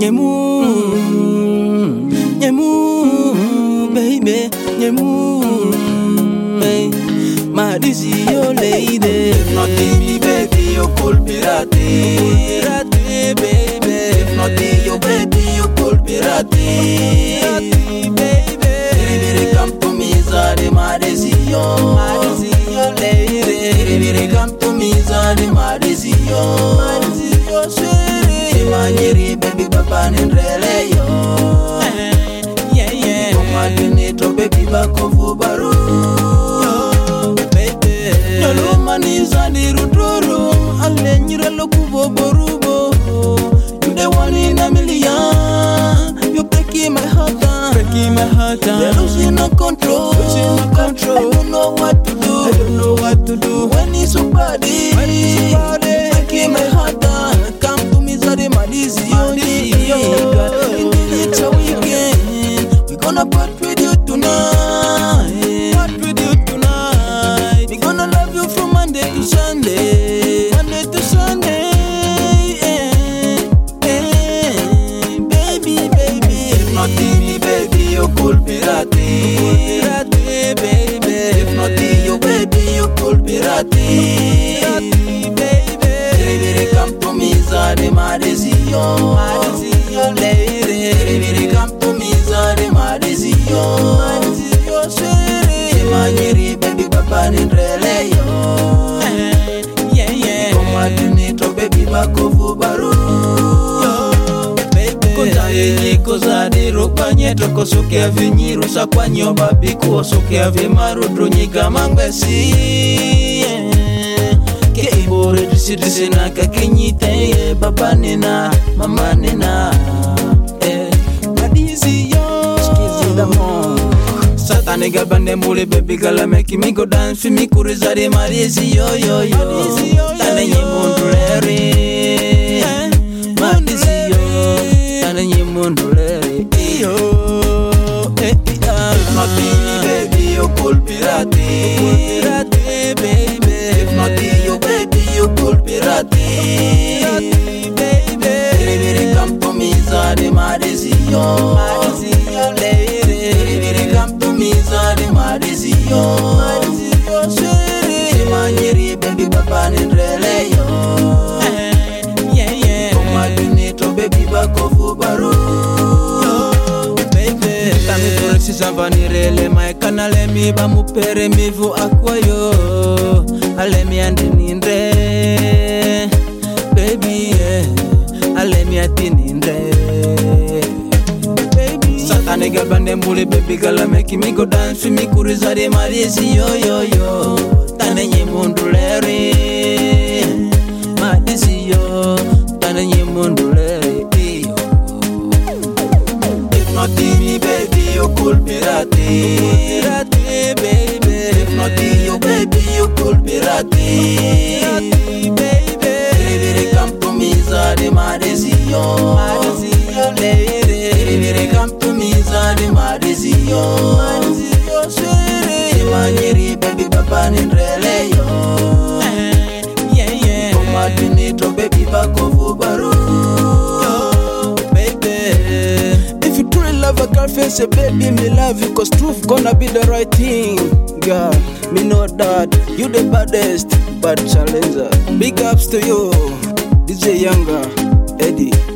baby, hey, my this is your lady. If not me, baby, you could be ratty, baby. If not me, your baby, you could be ratty, baby. Come to me, Zadi, my this is your lady. Come to me, Zadi, my this is your sweetie. Imanyiri, baby, papa, nindrele yo. Madinito baby bakovu baru baby Yolo maniza ni rutoro Ale nyirelo kubo borubo You the one in a million You breaking my heart down You're losing no control I don't know what to do When it's so bad You breaking my heart down Come to me Zadi Madizi It's a weekend We gonna part with you tonight. We gonna love you from Monday to Sunday. Baby. If not me, baby, you could be ratty, baby. If not me, you baby, you could be ratty, baby. Come to me, Zadi, my decision, lady. Come to me, Zadi, my decision, Imanyiri, baby, papa, nindrele yo. Komadinito, baby, bakovu baru. Kuntayeniko Zadi, rokpanye toko soke avinyiru sakwanyo babiku osoke avimaru dronyika mangwesi. Ke ibore disi na kakinyite baba nina, mama nina. Satani gabande mule baby gala make me go dance for me kurizari marizi yo Tane nyimundulere Marizi yo Tane nyimundulere If not me baby you could be ratty, baby. If not me you baby you could be ratty, baby. Come to me Zadi marizi yo Come to me, Zadi, my decision. Imanyiri, baby, papa, nindrele yo. Komadinito, baby, bakovu baru. Baby, kami koreksi sampanirele, maekana lemi bamupere mivu akwayo. Alemi ande nindre, baby, alemi ati nindre. Nigga bande mule baby gala make me go dance me kurizari marizi yo Tane nyimundulere Marizi yo Tane nyimundulere If not me baby you could be ratty, baby. If not me you baby you could be ratty, baby. Come to me Zadi marizi yo lady. Come to me Zadi mariziyo Imanyiri baby papa nindrele yo Komadinito baby bakovu baru baby. If you truly love a girlfriend say baby me love you Cause truth gonna be the right thing. Girl, me know that you the baddest bad challenger. Big ups to you DJ Younger Eddie